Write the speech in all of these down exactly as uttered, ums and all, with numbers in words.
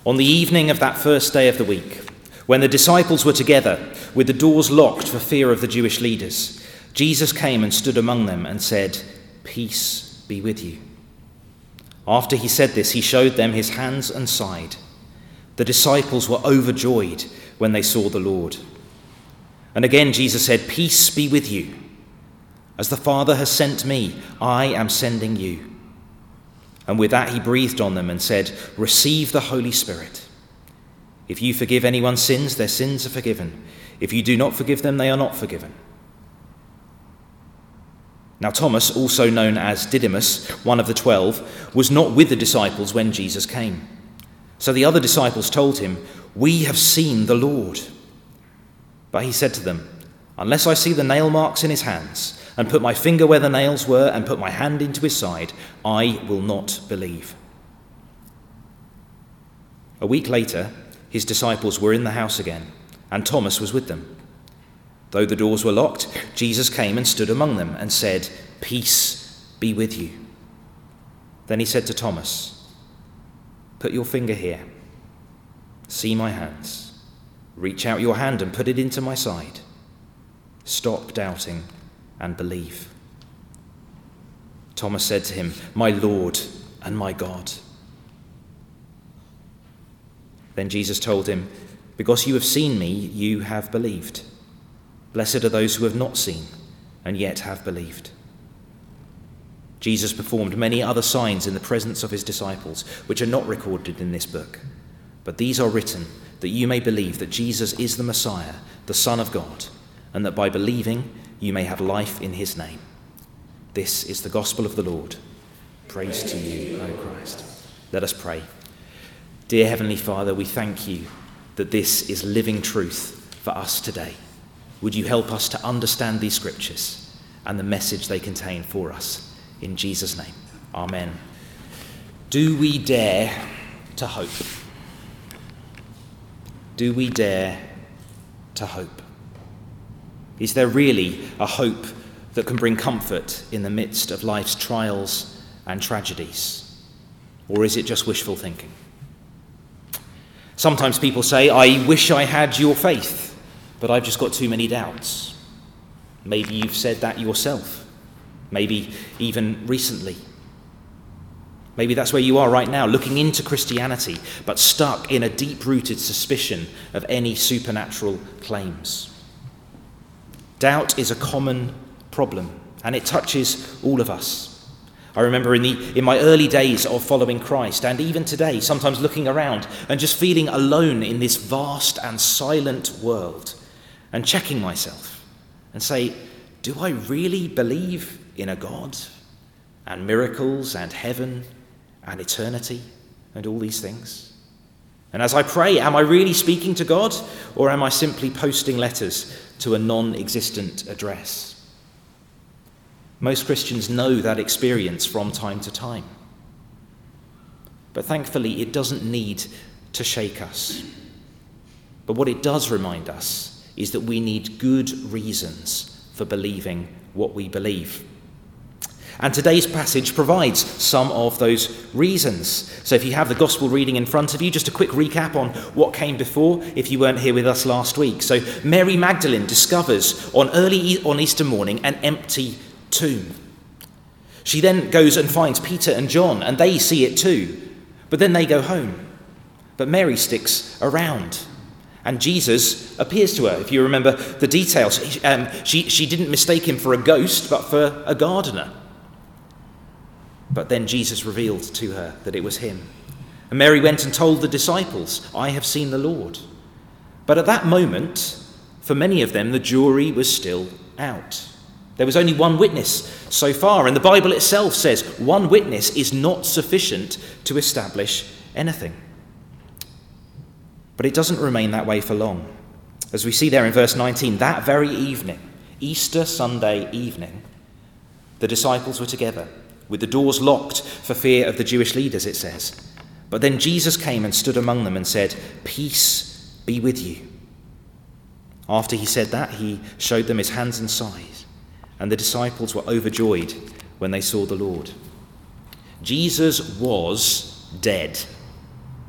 On the evening of that first day of the week, when the disciples were together, with the doors locked for fear of the Jewish leaders, Jesus came and stood among them and said, "Peace be with you." After he said this, he showed them his hands and side. The disciples were overjoyed when they saw the Lord. And again Jesus said, "Peace be with you. As the Father has sent me, I am sending you." And with that he breathed on them and said, "Receive the Holy Spirit. If you forgive anyone's sins, their sins are forgiven. If you do not forgive them, they are not forgiven." Now Thomas, also known as Didymus, one of the twelve, was not with the disciples when Jesus came. So the other disciples told him, "We have seen the Lord." But he said to them, "Unless I see the nail marks in his hands, and put my finger where the nails were, and put my hand into his side, I will not believe." A week later, his disciples were in the house again, and Thomas was with them. Though the doors were locked, Jesus came and stood among them and said, "Peace be with you." Then he said to Thomas, "Put your finger here. See my hands. Reach out your hand and put it into my side. Stop doubting and believe." Thomas said to him, "My Lord and my God." Then Jesus told him, "Because you have seen me, you have believed. Blessed are those who have not seen and yet have believed." Jesus performed many other signs in the presence of his disciples, which are not recorded in this book. But these are written that you may believe that Jesus is the Messiah, the Son of God, and that by believing you may have life in his name. This is the gospel of the Lord. Praise to you, O Christ. Let us pray. Dear Heavenly Father, we thank you that this is living truth for us today. Would you help us to understand these scriptures and the message they contain for us? In Jesus' name, amen. Do we dare to hope? Do we dare to hope? Is there really a hope that can bring comfort in the midst of life's trials and tragedies? Or is it just wishful thinking? Sometimes people say, "I wish I had your faith, but I've just got too many doubts." Maybe you've said that yourself, maybe even recently. Maybe that's where you are right now, looking into Christianity, but stuck in a deep-rooted suspicion of any supernatural claims. Doubt is a common problem, and it touches all of us. I remember in the in my early days of following Christ, and even today, sometimes looking around and just feeling alone in this vast and silent world, and checking myself and say, do I really believe in a God and miracles and heaven and eternity and all these things? And as I pray, am I really speaking to God, or am I simply posting letters to a non-existent address? Most Christians know that experience from time to time. But thankfully, it doesn't need to shake us. But what it does remind us is that we need good reasons for believing what we believe. And today's passage provides some of those reasons. So if you have the gospel reading in front of you, just a quick recap on what came before if you weren't here with us last week. So Mary Magdalene discovers on early on Easter morning an empty tomb. She then goes and finds Peter and John, and they see it too. But then they go home. But Mary sticks around. And Jesus appears to her. If you remember the details, um, she, she didn't mistake him for a ghost, but for a gardener. But then Jesus revealed to her that it was him. And Mary went and told the disciples, "I have seen the Lord." But at that moment, for many of them, the jury was still out. There was only one witness so far, and the Bible itself says one witness is not sufficient to establish anything. But it doesn't remain that way for long. As we see there in verse nineteen, that very evening, Easter Sunday evening, the disciples were together, with the doors locked for fear of the Jewish leaders, it says. But then Jesus came and stood among them and said, "Peace be with you." After he said that, he showed them his hands and side, and the disciples were overjoyed when they saw the Lord. Jesus was dead.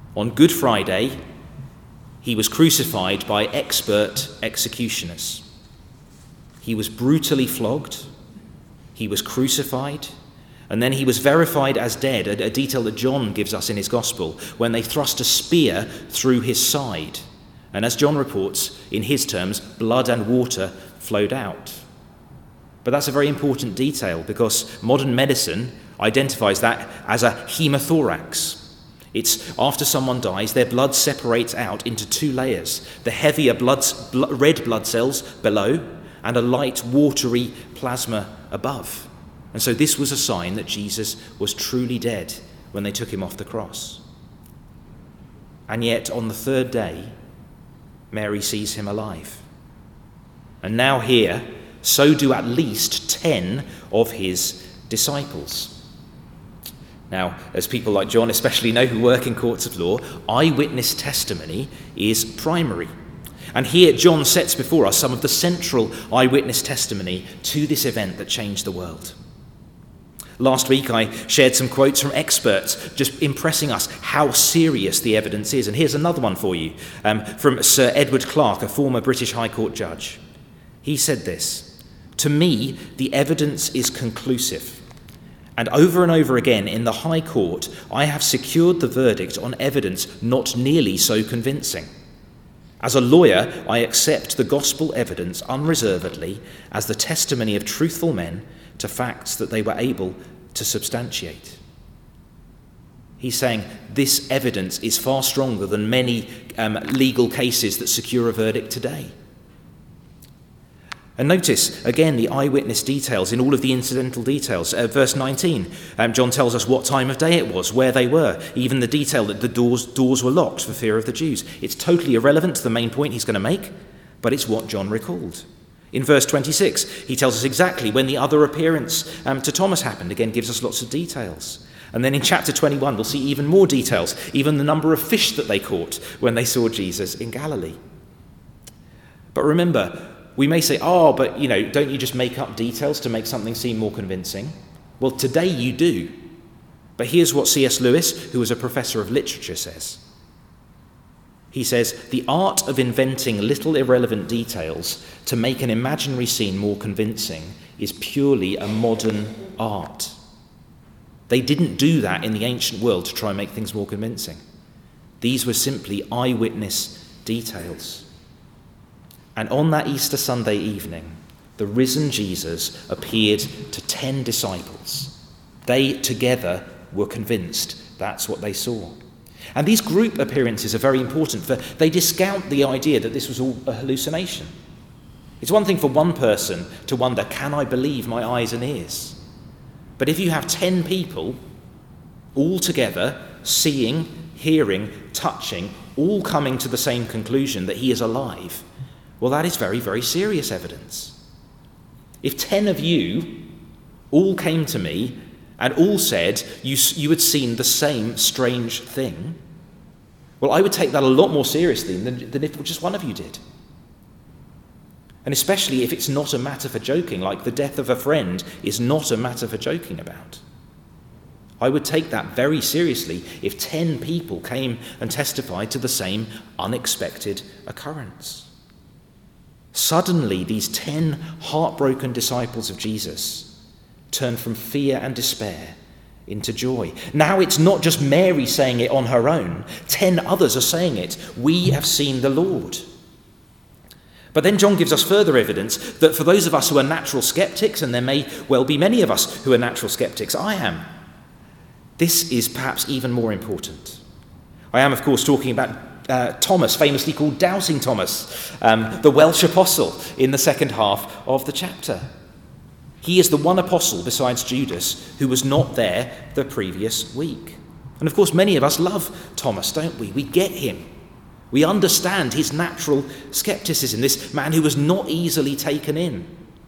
On Good Friday, he was crucified by expert executioners. He was brutally flogged, he was crucified, and then he was verified as dead, a, a detail that John gives us in his gospel, when they thrust a spear through his side. And as John reports, in his terms, blood and water flowed out. But that's a very important detail because modern medicine identifies that as a hemothorax. It's after someone dies, their blood separates out into two layers, the heavier blood, red blood cells below and a light watery plasma above. And so this was a sign that Jesus was truly dead when they took him off the cross. And yet on the third day, Mary sees him alive. And now here, so do at least ten of his disciples. Now, as people like John especially know who work in courts of law, eyewitness testimony is primary. And here John sets before us some of the central eyewitness testimony to this event that changed the world. Last week I shared some quotes from experts just impressing us how serious the evidence is. And here's another one for you um, from Sir Edward Clarke, a former British High Court judge. He said this: "To me, the evidence is conclusive. And over and over again in the High Court, I have secured the verdict on evidence not nearly so convincing. As a lawyer, I accept the gospel evidence unreservedly as the testimony of truthful men to facts that they were able to substantiate." He's saying this evidence is far stronger than many um, legal cases that secure a verdict today. And notice, again, the eyewitness details in all of the incidental details. Uh, verse nineteen, um, John tells us what time of day it was, where they were, even the detail that the doors, doors were locked for fear of the Jews. It's totally irrelevant to the main point he's going to make, but it's what John recalled. In verse twenty-six, he tells us exactly when the other appearance um, to Thomas happened. Again, gives us lots of details. And then in chapter twenty-one, we'll see even more details, even the number of fish that they caught when they saw Jesus in Galilee. But remember, we may say, oh, but, you know, don't you just make up details to make something seem more convincing? Well, today you do. But here's what C S Lewis, who was a professor of literature, says. He says, "The art of inventing little irrelevant details to make an imaginary scene more convincing is purely a modern art." They didn't do that in the ancient world to try and make things more convincing. These were simply eyewitness details. And on that Easter Sunday evening, the risen Jesus appeared to ten disciples. They together were convinced that's what they saw. And these group appearances are very important, for they discount the idea that this was all a hallucination. It's one thing for one person to wonder, can I believe my eyes and ears? But if you have ten people all together, seeing, hearing, touching, all coming to the same conclusion that he is alive, well, that is very, very serious evidence. If ten of you all came to me and all said you, you had seen the same strange thing, well, I would take that a lot more seriously than, than if just one of you did. And especially if it's not a matter for joking, like the death of a friend is not a matter for joking about. I would take that very seriously if ten people came and testified to the same unexpected occurrence. Suddenly, these ten heartbroken disciples of Jesus turned from fear and despair into joy. Now it's not just Mary saying it on her own. Ten others are saying it. We have seen the Lord. But then John gives us further evidence that for those of us who are natural skeptics, and there may well be many of us who are natural skeptics, I am, this is perhaps even more important. I am, of course, talking about uh, Thomas, famously called Doubting Thomas, um, the Welsh apostle in the second half of the chapter. He is the one apostle besides Judas who was not there the previous week. And of course, many of us love Thomas, don't we? We get him. We understand his natural skepticism, this man who was not easily taken in.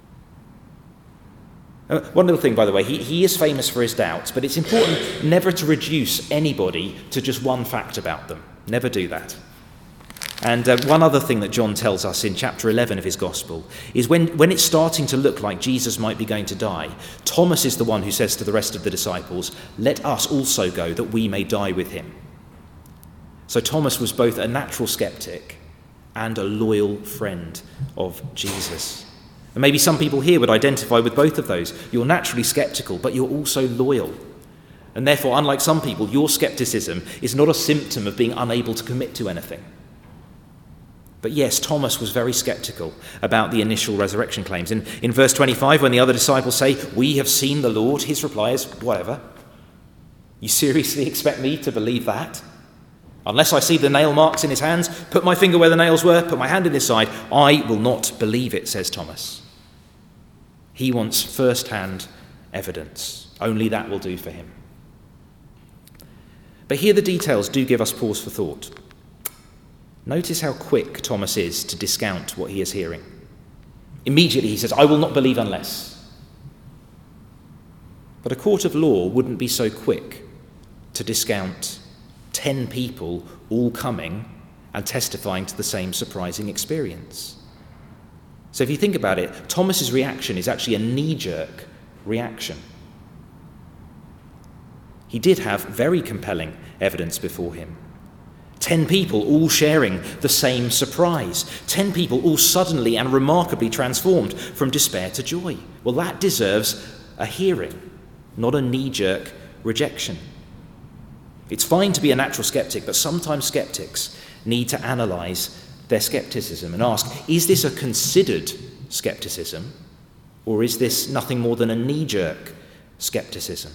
Uh, one little thing, by the way, he, he is famous for his doubts, but it's important never to reduce anybody to just one fact about them. Never do that. And uh, one other thing that John tells us in chapter eleven of his gospel is when, when it's starting to look like Jesus might be going to die, Thomas is the one who says to the rest of the disciples, "Let us also go that we may die with him." So Thomas was both a natural skeptic and a loyal friend of Jesus. And maybe some people here would identify with both of those. You're naturally skeptical, but you're also loyal. And therefore, unlike some people, your skepticism is not a symptom of being unable to commit to anything. But yes, Thomas was very skeptical about the initial resurrection claims. In, in verse twenty-five, when the other disciples say, "We have seen the Lord," his reply is, "Whatever. You seriously expect me to believe that? Unless I see the nail marks in his hands, put my finger where the nails were, put my hand in his side, I will not believe it," says Thomas. He wants first-hand evidence. Only that will do for him. But here the details do give us pause for thought. Notice how quick Thomas is to discount what he is hearing. Immediately he says, "I will not believe unless." But a court of law wouldn't be so quick to discount ten people all coming and testifying to the same surprising experience. So if you think about it, Thomas's reaction is actually a knee-jerk reaction. He did have very compelling evidence before him. Ten people all sharing the same surprise. Ten people all suddenly and remarkably transformed from despair to joy. Well, that deserves a hearing, not a knee-jerk rejection. It's fine to be a natural skeptic, but sometimes skeptics need to analyse their skepticism and ask, is this a considered skepticism, or is this nothing more than a knee-jerk skepticism?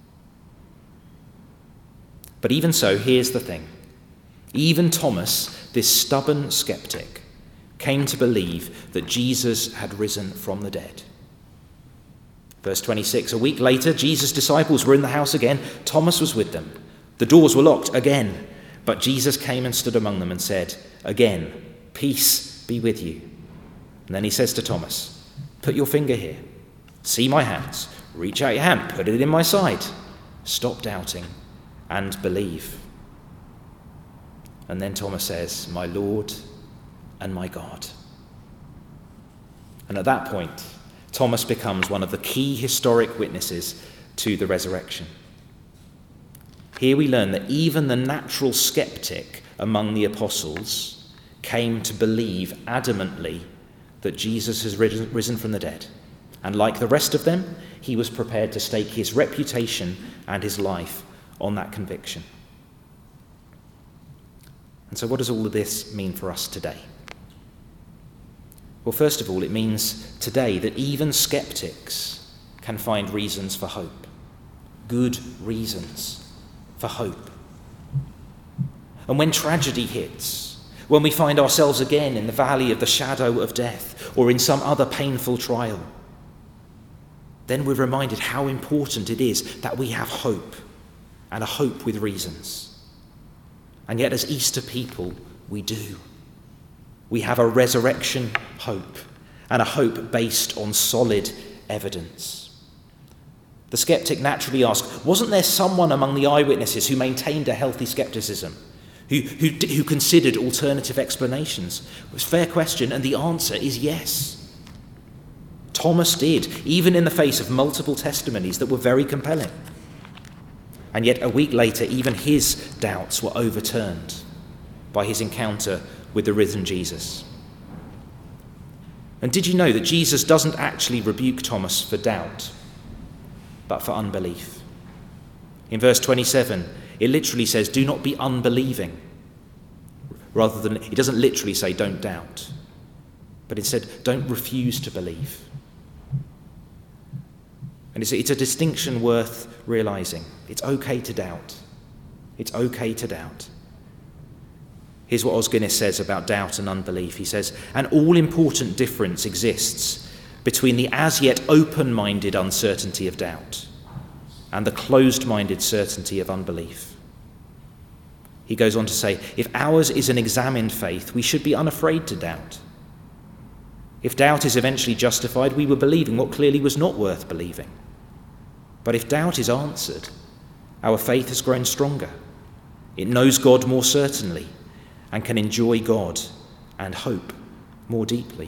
But even so, here's the thing. Even Thomas, this stubborn skeptic, came to believe that Jesus had risen from the dead. Verse twenty-six, a week later, Jesus' disciples were in the house again. Thomas was with them. The doors were locked again, but Jesus came and stood among them and said, again, "Peace be with you." And then he says to Thomas, "Put your finger here. See my hands. Reach out your hand. Put it in my side. Stop doubting and believe." And then Thomas says, "My Lord and my God." And at that point, Thomas becomes one of the key historic witnesses to the resurrection. Here we learn that even the natural skeptic among the apostles came to believe adamantly that Jesus has risen from the dead. And like the rest of them, he was prepared to stake his reputation and his life on that conviction. And so what does all of this mean for us today? Well, first of all, it means today that even skeptics can find reasons for hope. Good reasons for hope. And when tragedy hits, when we find ourselves again in the valley of the shadow of death or in some other painful trial, then we're reminded how important it is that we have hope, and a hope with reasons. And yet as Easter people, we do. We have a resurrection hope, and a hope based on solid evidence. The skeptic naturally asks, wasn't there someone among the eyewitnesses who maintained a healthy skepticism, who, who, who considered alternative explanations? It's a fair question, and the answer is yes. Thomas did, even in the face of multiple testimonies that were very compelling. And yet a week later, even his doubts were overturned by his encounter with the risen Jesus. And did you know that Jesus doesn't actually rebuke Thomas for doubt, but for unbelief? In verse twenty-seven, it literally says, "Do not be unbelieving," rather than, it doesn't literally say, "Don't doubt," but instead, "Don't refuse to believe." And it's, it's a distinction worth realizing. It's okay to doubt. It's okay to doubt. Here's what Os Guinness says about doubt and unbelief. He says, "An all-important difference exists between the as yet open-minded uncertainty of doubt and the closed-minded certainty of unbelief." He goes on to say, "If ours is an examined faith, we should be unafraid to doubt. If doubt is eventually justified, we were believing what clearly was not worth believing. But if doubt is answered, our faith has grown stronger. It knows God more certainly and can enjoy God and hope more deeply."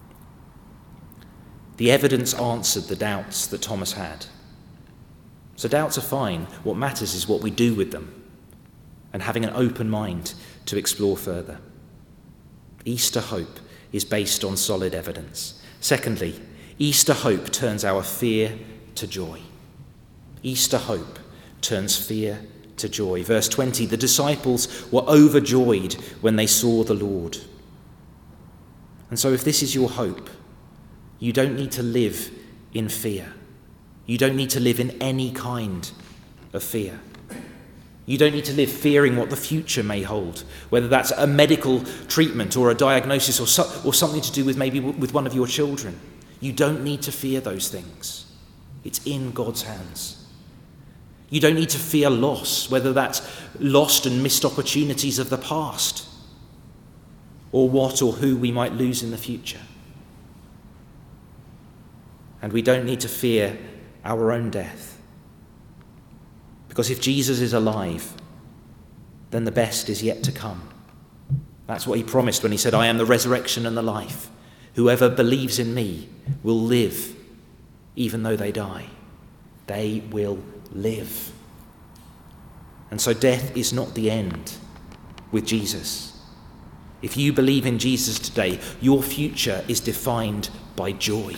The evidence answered the doubts that Thomas had. So doubts are fine. What matters is what we do with them. and having an open mind to explore further. Easter hope is based on solid evidence. Secondly, Easter hope turns our fear to joy. Easter hope turns fear to joy. Verse twenty, the disciples were overjoyed when they saw the Lord. And so if this is your hope, you don't need to live in fear. You don't need to live in any kind of fear. You don't need to live fearing what the future may hold, whether that's a medical treatment or a diagnosis or, so, or something to do with maybe with one of your children. You don't need to fear those things. It's in God's hands. You don't need to fear loss, whether that's lost and missed opportunities of the past or what or who we might lose in the future. And we don't need to fear our own death. Because if Jesus is alive, then the best is yet to come. That's what he promised when he said, I am the resurrection and the life. Whoever believes in me will live, even though they die. They will live. And so death is not the end with Jesus. If you believe in Jesus today, your future is defined by joy.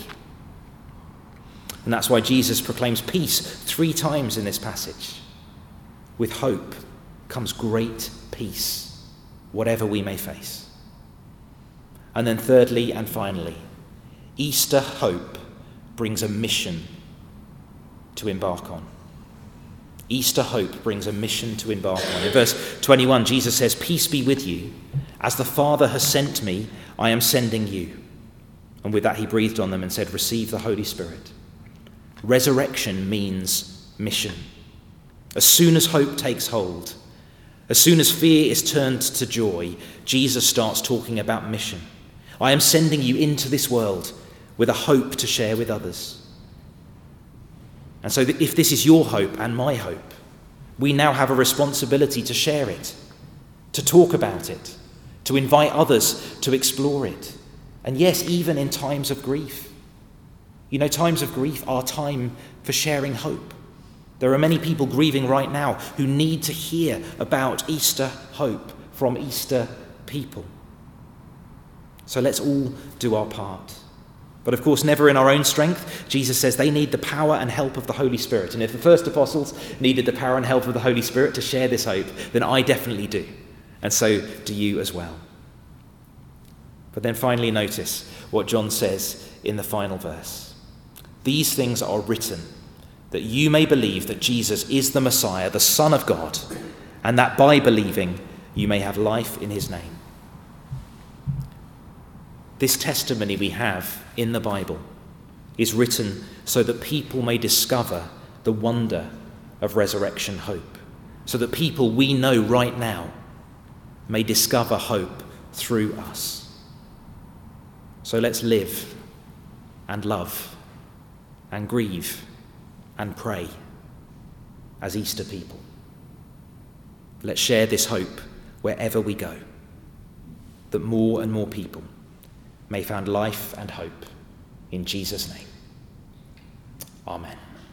And that's why Jesus proclaims peace three times in this passage. With hope comes great peace, whatever we may face. And then thirdly and finally, Easter hope brings a mission to embark on. Easter hope brings a mission to embark on. In verse twenty-one, Jesus says, peace be with you. As the Father has sent me, I am sending you. And with that he breathed on them and said, receive the Holy Spirit. Resurrection means mission. As soon as hope takes hold, as soon as fear is turned to joy, Jesus starts talking about mission. I am sending you into this world with a hope to share with others. And so if this is your hope and my hope, we now have a responsibility to share it, to talk about it, to invite others to explore it. And yes, even in times of grief. You know, times of grief are time for sharing hope. There are many people grieving right now who need to hear about Easter hope from Easter people. So let's all do our part. But of course, never in our own strength. Jesus says they need the power and help of the Holy Spirit. And if the first apostles needed the power and help of the Holy Spirit to share this hope, then I definitely do. And so do you as well. But then finally notice what John says in the final verse. These things are written that you may believe that Jesus is the Messiah, the Son of God, and that by believing you may have life in his name. This testimony we have in the Bible is written so that people may discover the wonder of resurrection hope, so that people we know right now may discover hope through us. So let's live and love and grieve and pray as Easter people. Let's share this hope wherever we go, that more and more people may find life and hope in Jesus' name. Amen.